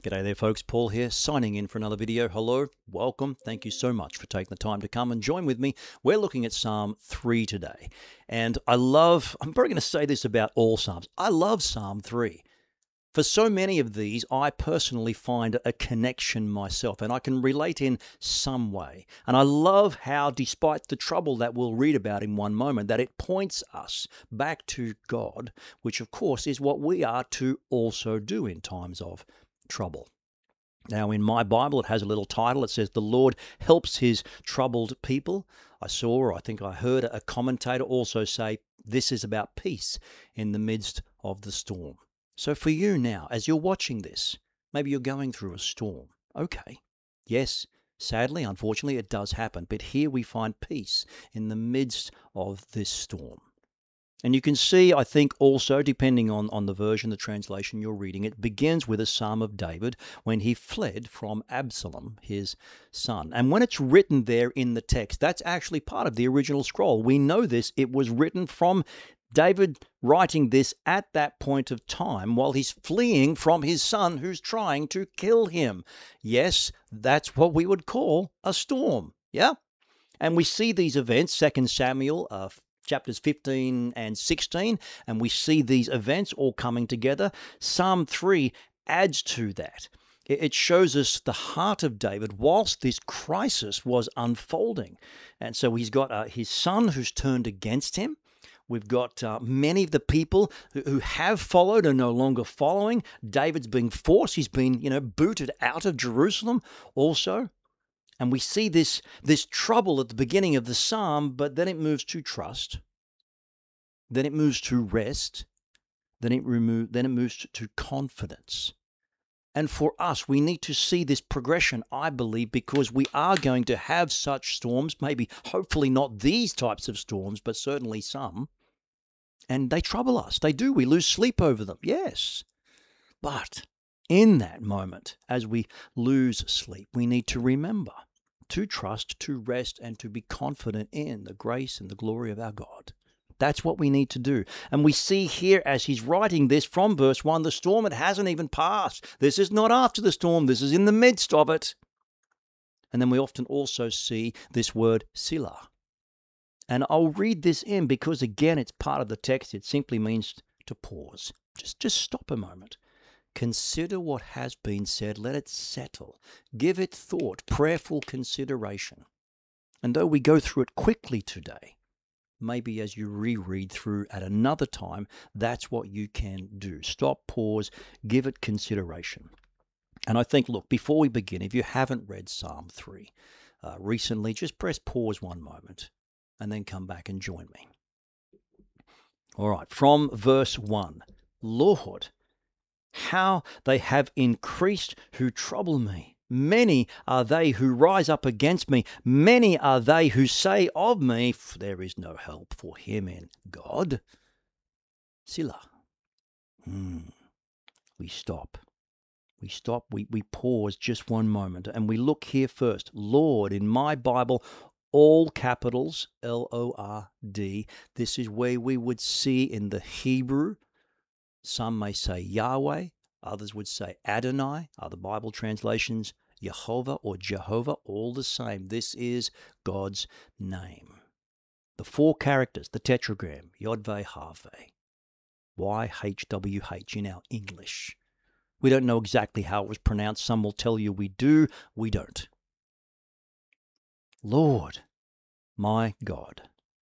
G'day there folks, Paul here, signing in for another video. Hello, welcome, thank you so much for taking the time to come and join with me. We're looking at Psalm 3 today, and I'm probably going to say this about all Psalms, I love Psalm 3. For so many of these, I personally find a connection myself, and I can relate in some way. And I love how, despite the trouble that we'll read about in one moment, that it points us back to God, which of course is what we are to also do in times of trouble. Now, in my Bible, it has a little title. It says, "The Lord helps his troubled people." I think I heard a commentator also say, this is about peace in the midst of the storm. So for you now, as you're watching this, maybe you're going through a storm. Okay. Yes, sadly, unfortunately, it does happen. But here we find peace in the midst of this storm. And you can see, I think also, depending on the version, the translation you're reading, it begins with a Psalm of David when he fled from Absalom, his son. And when it's written there in the text, that's actually part of the original scroll. We know this. It was written from David writing this at that point of time while he's fleeing from his son who's trying to kill him. Yes, that's what we would call a storm. Yeah? And we see these events, 2 Samuel chapters 15 and 16, and we see these events all coming together. Psalm 3 adds to that. It shows us the heart of David whilst this crisis was unfolding. And so he's got his son who's turned against him. We've got many of the people who have followed are no longer following. David's being forced. He's been, booted out of Jerusalem also. And we see this trouble at the beginning of the psalm, but then it moves to trust. Then it moves to rest. Then it moves to confidence. And for us, we need to see this progression, I believe, because we are going to have such storms, maybe hopefully not these types of storms, but certainly some. And they trouble us. They do. We lose sleep over them. Yes. But in that moment, as we lose sleep, we need to remember to trust, to rest, and to be confident in the grace and the glory of our God. That's what we need to do. And we see here as he's writing this from verse 1, the storm, it hasn't even passed. This is not after the storm. This is in the midst of it. And then we often also see this word Selah. And I'll read this in because, again, it's part of the text. It simply means to pause. Just stop a moment. Consider what has been said. Let it settle. Give it thought, prayerful consideration. And though we go through it quickly today, maybe as you reread through at another time, that's what you can do. Stop, pause, give it consideration. And I think, look, before we begin, if you haven't read Psalm 3 recently, just press pause one moment and then come back and join me. All right, from verse 1, Lord, how they have increased who trouble me. Many are they who rise up against me. Many are they who say of me, there is no help for him in God. Selah. We stop. We pause just one moment, and we look here first. Lord, in my Bible, all capitals, Lord. This is where we would see in the Hebrew. Some may say Yahweh, others would say Adonai, other Bible translations, Jehovah or Jehovah, all the same. This is God's name. The four characters, the tetragram, Yod-Veh-Ha-Veh, YHWH in our English. We don't know exactly how it was pronounced. Some will tell you we do, we don't. Lord, my God,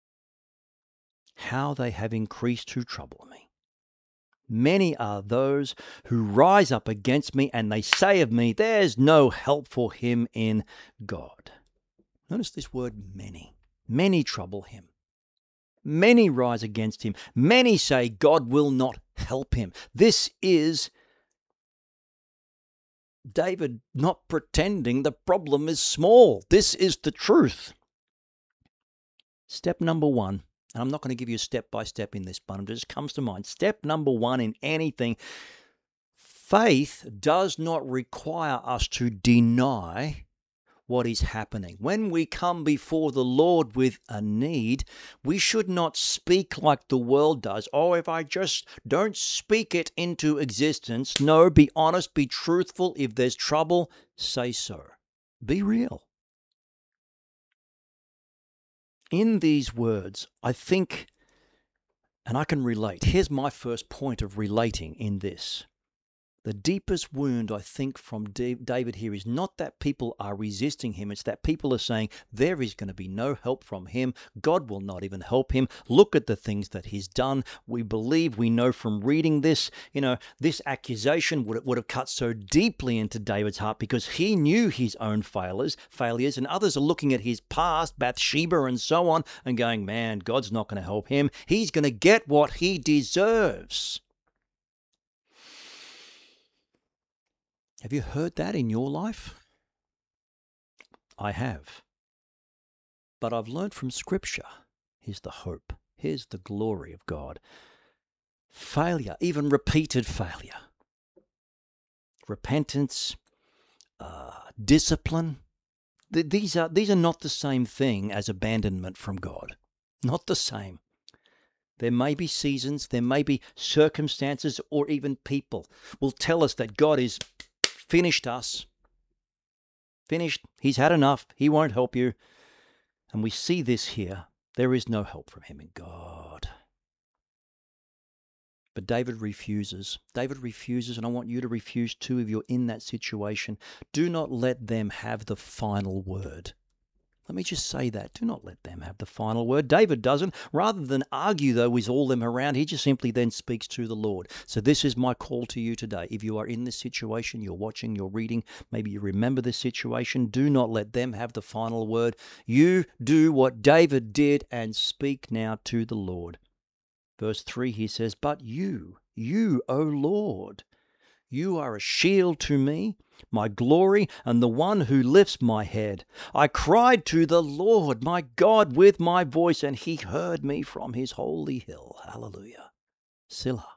how they have increased who trouble me. Many are those who rise up against me, and they say of me, there's no help for him in God. Notice this word many. Many trouble him. Many rise against him. Many say God will not help him. This is David not pretending the problem is small. This is the truth. Step number 1. And I'm not going to give you a step-by-step in this, but it just comes to mind. Step number 1 in anything, faith does not require us to deny what is happening. When we come before the Lord with a need, we should not speak like the world does. Oh, if I just don't speak it into existence. No, be honest, be truthful. If there's trouble, say so. Be real. In these words, I think, and I can relate. Here's my first point of relating in this. The deepest wound, I think, from David here is not that people are resisting him. It's that people are saying there is going to be no help from him. God will not even help him. Look at the things that he's done. We believe, we know from reading this, this accusation would have cut so deeply into David's heart because he knew his own failures, and others are looking at his past, Bathsheba and so on, and going, man, God's not going to help him. He's going to get what he deserves. Have you heard that in your life? I have. But I've learned from Scripture, here's the hope, here's the glory of God. Failure, even repeated failure, repentance, discipline, these are not the same thing as abandonment from God. Not the same. There may be seasons, there may be circumstances, or even people will tell us that God is finished us. Finished. He's had enough. He won't help you. And we see this here. There is no help from him in God. But David refuses. David refuses, and I want you to refuse too if you're in that situation. Do not let them have the final word. Let me just say that. Do not let them have the final word. David doesn't. Rather than argue, though, with all them around, he just simply then speaks to the Lord. So this is my call to you today. If you are in this situation, you're watching, you're reading, maybe you remember this situation, do not let them have the final word. You do what David did and speak now to the Lord. Verse 3, he says, but you, O Lord, you are a shield to me, my glory, and the one who lifts my head. I cried to the Lord, my God, with my voice, and he heard me from his holy hill. Hallelujah. Selah.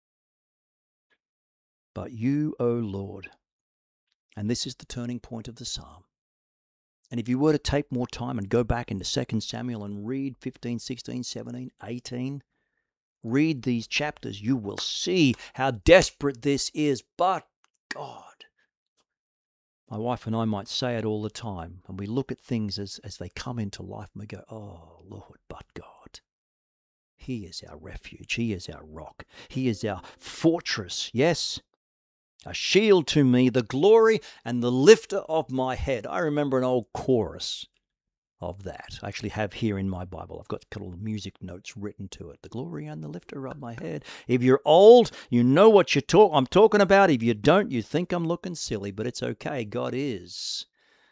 But you, O Lord, and this is the turning point of the psalm. And if you were to take more time and go back into 2 Samuel and read 15, 16, 17, 18, read these chapters, you will see how desperate this is. But God, my wife and I might say it all the time, and we look at things as they come into life and we go, oh Lord, but God. He is our refuge. He is our rock. He is our fortress. Yes, a shield to me, the glory and the lifter of my head. I remember an old chorus of that. I actually have here in my Bible. I've got little music notes written to it. The glory and the lifter of my head. If you're old, you know what I'm talking about. If you don't, you think I'm looking silly, but it's okay. God is.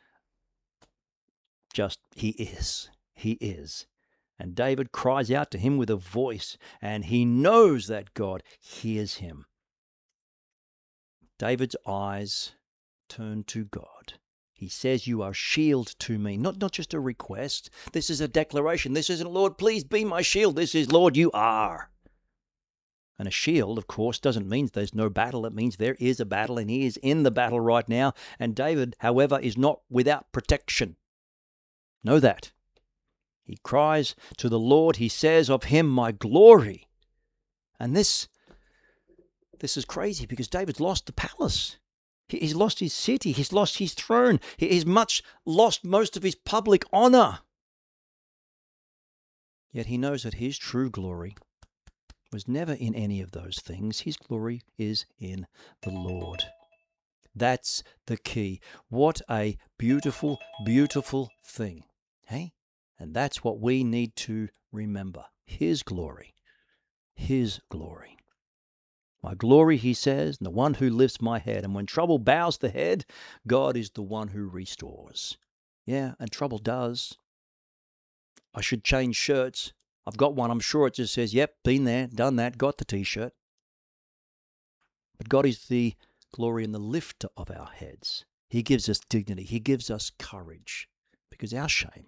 He is. He is. And David cries out to him with a voice, and he knows that God hears him. David's eyes turn to God. He says, you are a shield to me. Not just a request. This is a declaration. This isn't, Lord, please be my shield. This is, Lord, you are. And a shield, of course, doesn't mean there's no battle. It means there is a battle, and he is in the battle right now. And David, however, is not without protection. Know that. He cries to the Lord. He says of him, my glory. And this is crazy because David's lost the palace. He's lost his city. He's lost his throne. He's lost most of his public honor. Yet he knows that his true glory was never in any of those things. His glory is in the Lord. That's the key. What a beautiful, beautiful thing. Hey? And that's what we need to remember. His glory. His glory. My glory, he says, and the one who lifts my head. And when trouble bows the head, God is the one who restores. Yeah, and trouble does. I should change shirts. I've got one, I'm sure it just says, yep, been there, done that, got the t-shirt. But God is the glory and the lifter of our heads. He gives us dignity. He gives us courage. Because our shame,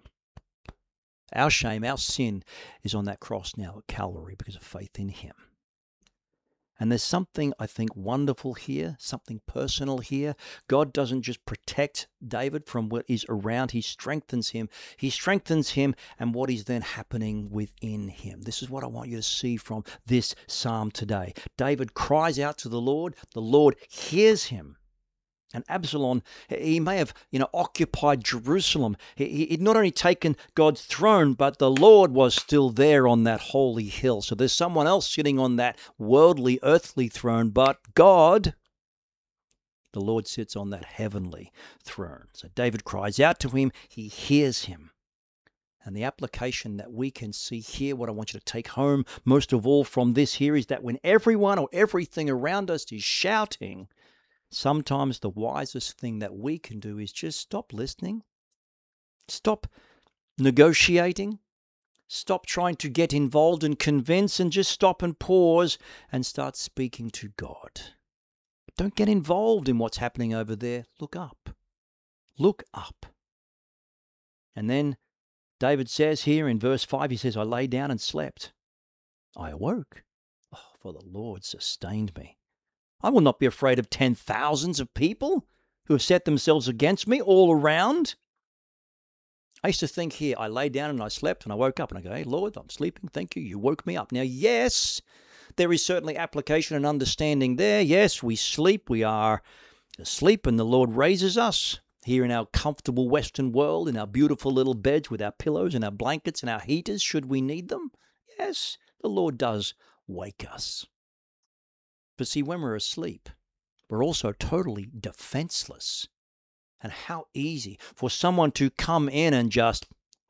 our sin is on that cross now at Calvary because of faith in him. And there's something, I think, wonderful here, something personal here. God doesn't just protect David from what is around. He strengthens him. He strengthens him and what is then happening within him. This is what I want you to see from this psalm today. David cries out to the Lord hears him. And Absalom, he may have, occupied Jerusalem. He'd not only taken God's throne, but the Lord was still there on that holy hill. So there's someone else sitting on that worldly, earthly throne, but God, the Lord sits on that heavenly throne. So David cries out to him. He hears him. And the application that we can see here, what I want you to take home most of all from this here, is that when everyone or everything around us is shouting, sometimes the wisest thing that we can do is just stop listening, stop negotiating, stop trying to get involved and convince, and just stop and pause and start speaking to God. Don't get involved in what's happening over there. Look up. Look up. And then David says here in verse 5, he says, I lay down and slept. I awoke, for the Lord sustained me. I will not be afraid of 10,000s of people who have set themselves against me all around. I used to think here, I lay down and I slept and I woke up and I go, hey, Lord, I'm sleeping. Thank you. You woke me up. Now, yes, there is certainly application and understanding there. Yes, we sleep. We are asleep and the Lord raises us here in our comfortable Western world, in our beautiful little beds with our pillows and our blankets and our heaters, should we need them. Yes, the Lord does wake us. But see, when we're asleep, we're also totally defenseless. And how easy for someone to come in and just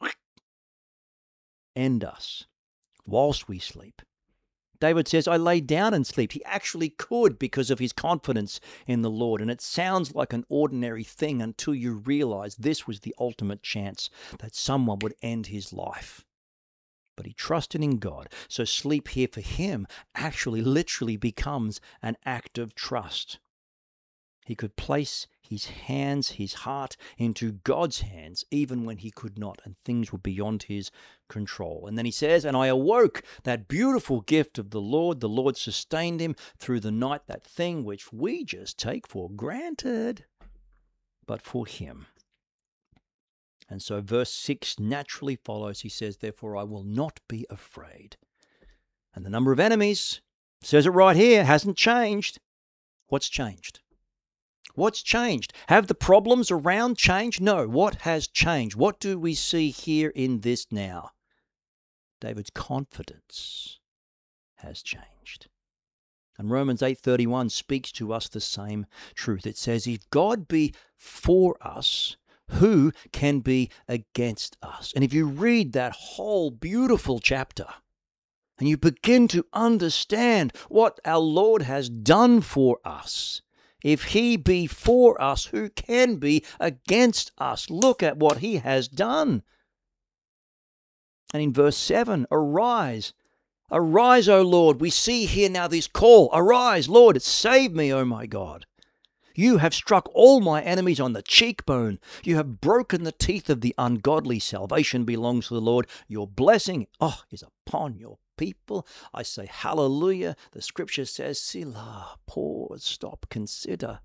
end us whilst we sleep. David says, I lay down and sleep. He actually could because of his confidence in the Lord. And it sounds like an ordinary thing until you realize this was the ultimate chance that someone would end his life. But he trusted in God. So sleep here for him actually literally becomes an act of trust. He could place his hands, his heart into God's hands, even when he could not, and things were beyond his control. And then he says, and I awoke, that beautiful gift of the Lord sustained him through the night, that thing which we just take for granted, but for him. And so verse 6 naturally follows. He says, therefore I will not be afraid. And the number of enemies, says it right here, hasn't changed. What's changed? What's changed? Have the problems around changed? No. What has changed? What do we see here in this now? David's confidence has changed. And Romans 8:31 speaks to us the same truth. It says, if God be for us, who can be against us? And if you read that whole beautiful chapter and you begin to understand what our Lord has done for us, if he be for us, who can be against us? Look at what he has done. And in verse 7, arise, arise, O Lord. We see here now this call, arise, Lord, save me, O my God. You have struck all my enemies on the cheekbone. You have broken the teeth of the ungodly. Salvation belongs to the Lord. Your blessing, is upon your people. I say hallelujah. The scripture says, Selah, pause, stop, consider.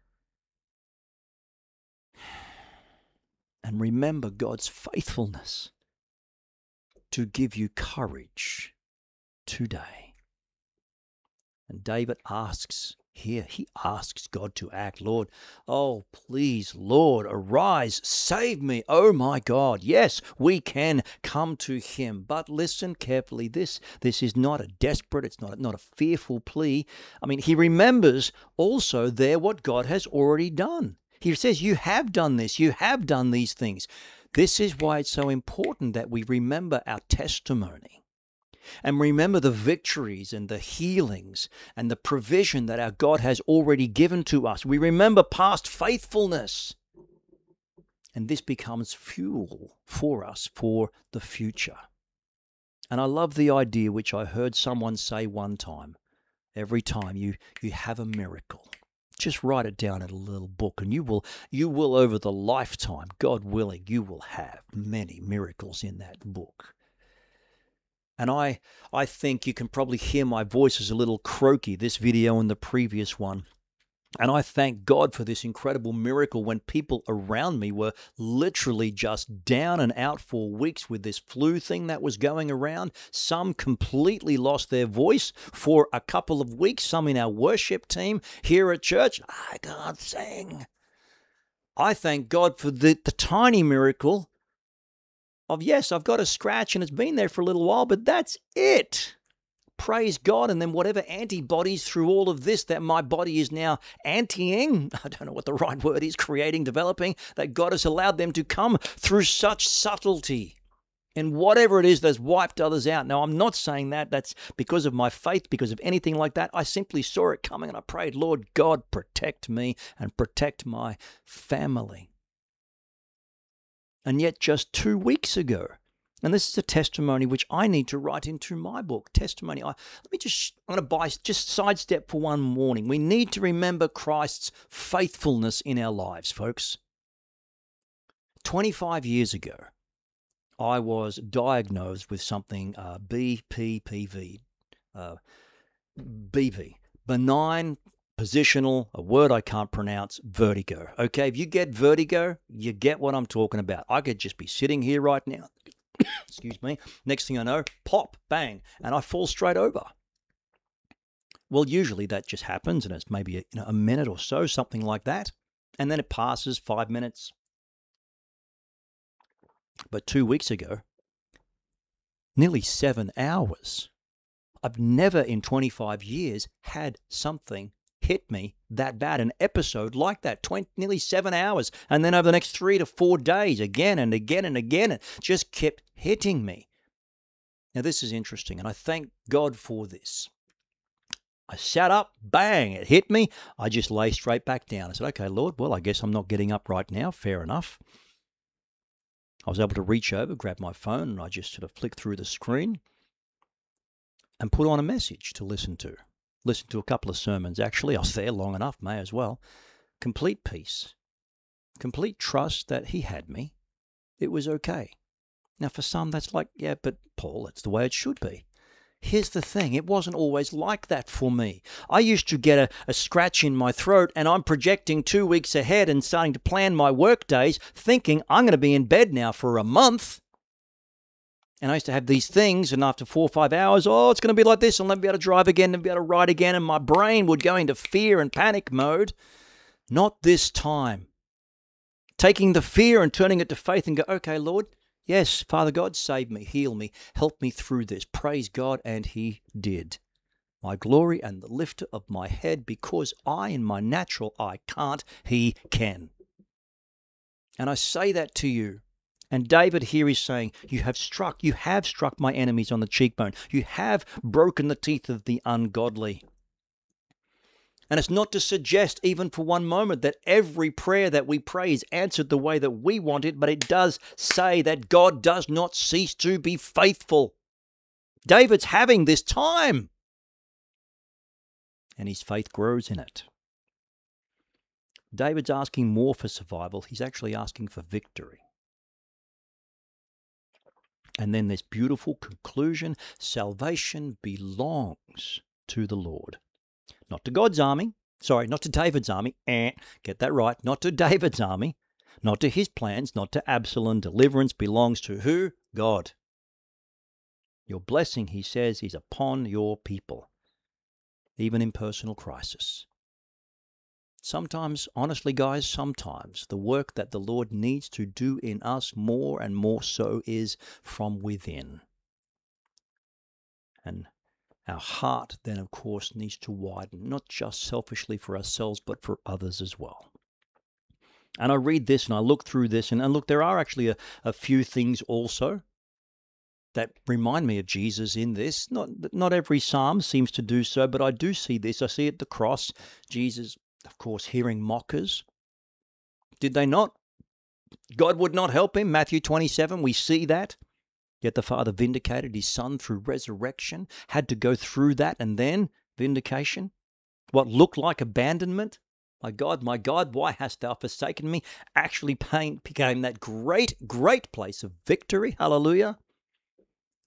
And remember God's faithfulness to give you courage today. And David asks, here, he asks God to act. Lord, please, Lord, arise, save me, oh my God. Yes, we can come to him. But listen carefully, this is not a desperate, it's not a fearful plea. I mean, he remembers also there what God has already done. He says, you have done this, you have done these things. This is why it's so important that we remember our testimony. And remember the victories and the healings and the provision that our God has already given to us. We remember past faithfulness. And this becomes fuel for us for the future. And I love the idea which I heard someone say one time. Every time you have a miracle, just write it down in a little book, and you will over the lifetime, God willing, you will have many miracles in that book. And I think you can probably hear my voice is a little croaky, this video and the previous one. And I thank God for this incredible miracle when people around me were literally just down and out for weeks with this flu thing that was going around. Some completely lost their voice for a couple of weeks. Some in our worship team here at church, I can't sing. I thank God for the tiny miracle of, yes, I've got a scratch and it's been there for a little while, but that's it. Praise God. And then whatever antibodies through all of this that my body is now antiing, I don't know what the right word is, creating, developing, that God has allowed them to come through such subtlety in whatever it is that's wiped others out. Now, I'm not saying that that's because of my faith, because of anything like that. I simply saw it coming and I prayed, Lord God, protect me and protect my family. And yet just 2 weeks ago, and this is a testimony which I need to write into my book, testimony. I'm going to just sidestep for one morning. We need to remember Christ's faithfulness in our lives, folks. 25 years ago, I was diagnosed with something, BPPV, BP, benign positional, a word I can't pronounce, vertigo. Okay, if you get vertigo, you get what I'm talking about. I could just be sitting here right now, excuse me, next thing I know, pop, bang, and I fall straight over. Well, usually that just happens, and it's maybe a minute or so, something like that, and then it passes 5 minutes. But 2 weeks ago, nearly 7 hours. I've never in 25 years had something hit me that bad, an episode like that, nearly 7 hours. And then over the next 3 to 4 days, again and again and again, it just kept hitting me. Now, this is interesting, and I thank God for this. I sat up, bang, it hit me. I just lay straight back down. I said, okay, Lord, well, I guess I'm not getting up right now. Fair enough. I was able to reach over, grab my phone, and I just sort of flicked through the screen and put on a message to listen to. Listened to a couple of sermons, actually. I was there long enough, may as well. Complete peace. Complete trust that he had me. It was okay. Now, for some, that's like, yeah, but Paul, that's the way it should be. Here's the thing. It wasn't always like that for me. I used to get a scratch in my throat, and I'm projecting 2 weeks ahead and starting to plan my work days, thinking I'm going to be in bed now for a month. And I used to have these things, and after 4 or 5 hours, oh, it's going to be like this, and let me be able to drive again and be able to ride again, and my brain would go into fear and panic mode. Not this time. Taking the fear and turning it to faith and go, okay, Lord, yes, Father God, save me, heal me, help me through this. Praise God, and he did. My glory and the lifter of my head, because I in my natural eye can't, he can. And I say that to you. And David here is saying, you have struck my enemies on the cheekbone. You have broken the teeth of the ungodly. And it's not to suggest even for one moment that every prayer that we pray is answered the way that we want it, but it does say that God does not cease to be faithful. David's having this time, and his faith grows in it. David's asking more for survival. He's actually asking for victory. And then this beautiful conclusion, salvation belongs to the Lord. Not to God's army. Sorry, not to David's army. Get that right. Not to David's army. Not to his plans. Not to Absalom. Deliverance belongs to who? God. Your blessing, he says, is upon your people, even in personal crisis. Sometimes, honestly, guys, sometimes the work that the Lord needs to do in us more and more so is from within. And our heart then, of course, needs to widen, not just selfishly for ourselves, but for others as well. And I read this and I look through this, and look, there are actually a few things also that remind me of Jesus in this. Not every psalm seems to do so, but I do see this. I see at the cross, Jesus, of course, hearing mockers. Did they not? God would not help him. Matthew 27, we see that. Yet the Father vindicated his Son through resurrection, had to go through that and then vindication. What looked like abandonment. My God, why hast thou forsaken me? Actually became that great, great place of victory. Hallelujah.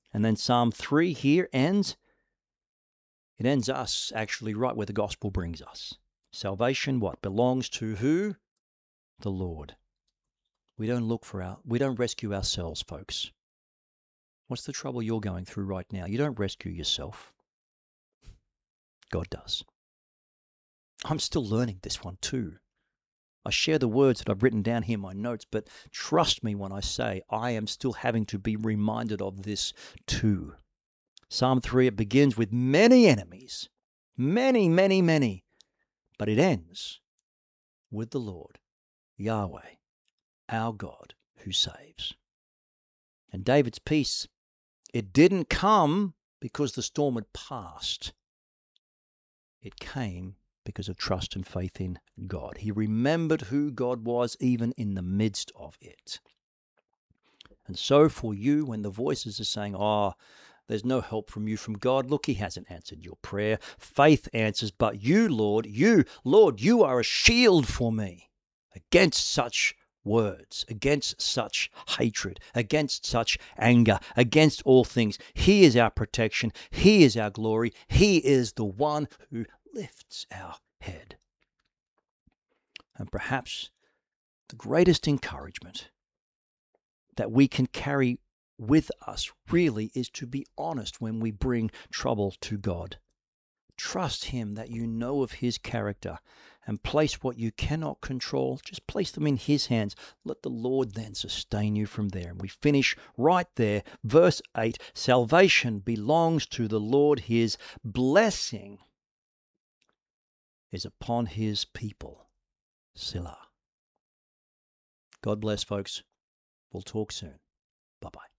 And then Psalm 3 here ends. It ends us actually right where the gospel brings us. Salvation, what? Belongs to who? The Lord. We don't rescue ourselves, folks. What's the trouble you're going through right now? You don't rescue yourself. God does. I'm still learning this one too. I share the words that I've written down here in my notes, but trust me when I say I am still having to be reminded of this too. Psalm 3, it begins with many enemies, many, many, many, but it ends with the Lord, Yahweh, our God, who saves. And David's peace, it didn't come because the storm had passed. It came because of trust and faith in God. He remembered who God was even in the midst of it. And so for you, when the voices are saying, there's no help from you from God, look, he hasn't answered your prayer. Faith answers, but you, Lord, you are a shield for me against such words, against such hatred, against such anger, against all things. He is our protection. He is our glory. He is the one who lifts our head. And perhaps the greatest encouragement that we can carry with us really is to be honest when we bring trouble to God. Trust him that you know of his character and place what you cannot control, just place them in his hands. Let the Lord then sustain you from there. And we finish right there. Verse 8, salvation belongs to the Lord. His blessing is upon his people. Selah. God bless, folks. We'll talk soon. Bye-bye.